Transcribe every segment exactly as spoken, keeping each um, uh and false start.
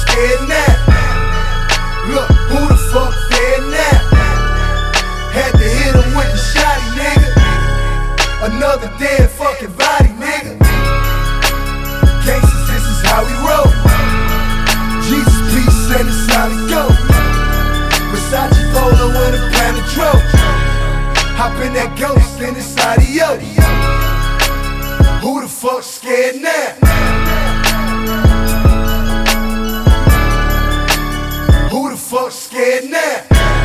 scared now? Look, who the fuck dead now? Had to hit him with the shotty, nigga. Another dead fucking body, nigga. Gangsters, this is how we roll. Jesus, peace, and it's how it go. Versace polo with a planet troll. Hop in that ghost and it's adios. Who the fuck scared now? Who the fuck scared now?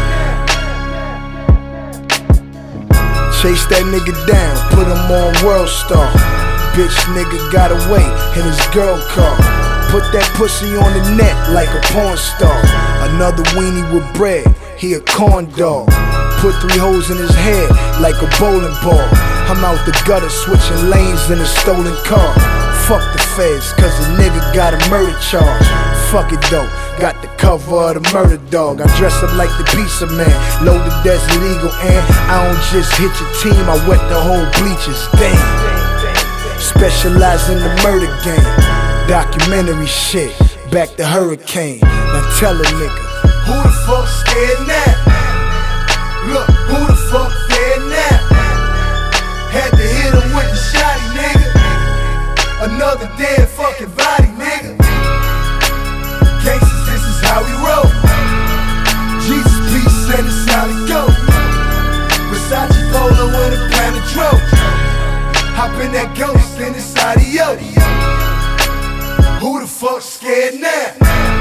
Chase that nigga down, put him on World Star. Bitch nigga got away in his girl car. Put that pussy on the net like a porn star. Another weenie with bread, he a corn dog. Put three holes in his head like a bowling ball. I'm out the gutter switching lanes in a stolen car. Fuck the feds, cause a nigga got a murder charge. Fuck it though, got the cover of the murder dog. I dress up like the pizza man, loaded as illegal, and I don't just hit your team, I wet the whole bleachers. Damn, specialize in the murder game. Documentary shit, back to Hurricane. Now tell a nigga, who the fuck scared now? Look, who the fuck dead now? Had to hit him with the shotty, nigga. Another dead fucking body, nigga. Gangsters, this is how we roll. Jesus, peace, and it's how it go. Versace polo with a planet troll. Hop in that ghost and it's adios. Who the fuck scared now?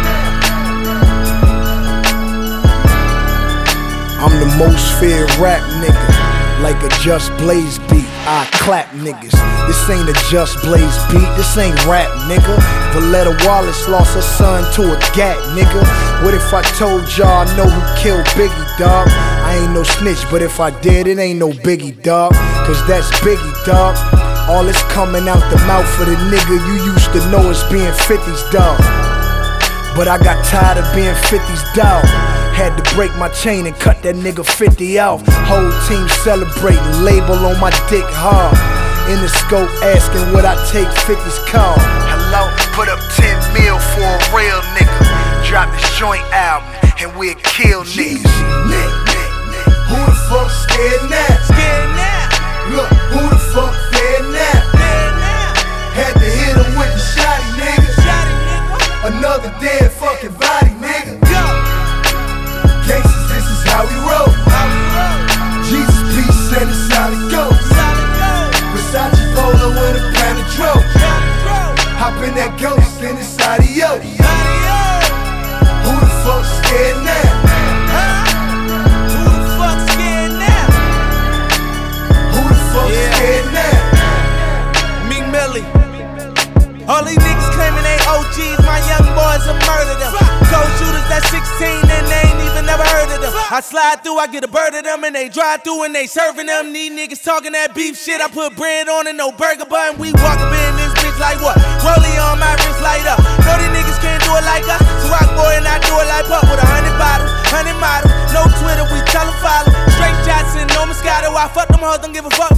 I'm the most feared rap nigga, like a Just Blaze beat, I clap niggas. This ain't a Just Blaze beat, this ain't rap nigga. Valletta Wallace lost her son to a gat nigga. What if I told y'all I know who killed Biggie, dog? I ain't no snitch, but if I did, it ain't no Biggie, dog. Cause that's Biggie, dog. All this coming out the mouth of the nigga you used to know as being fifties, dog. But I got tired of being fifties, dog. Had to break my chain and cut that nigga fifty off. Whole team celebrating, label on my dick hard. In the scope asking what I take fifty's call. Hello, put up ten mil for a real nigga. Drop this joint album and we'll kill niggas. Who the fuck scared now? Scared now. Look, who the fuck dead now? Dead now. Had to hit him with the shotty, nigga. Shotty, nigga. Another dead fucking body, nigga. Go. Gangsters, this is how we roll. How we roll. Jesus, peace, and it's how it goes. Solid gold. Versace polo with a planet troll. Planet troll. Hop in that ghost and it's adios. Adios. Who the fuck scared now? Huh? Who the fuck scared now? Who the fuck Yeah. scared now? Meek Millie. All these niggas claiming they O Gs, my young boys will murder them. Cold shooters that sixteen and they ain't even never heard of them. I slide through, I get a bird of them, and they drive through and they serving them. These niggas talking that beef shit, I put bread on and no burger bun. We walk up in this bitch like what? Rollie on my wrist light up. No, these niggas can't do it like us. So rock boy and I do it like Pup with a hundred bottles, hundred models. No Twitter, we tell them follow. Straight shots and no Moscato. I fuck them hoes, don't give a fuck.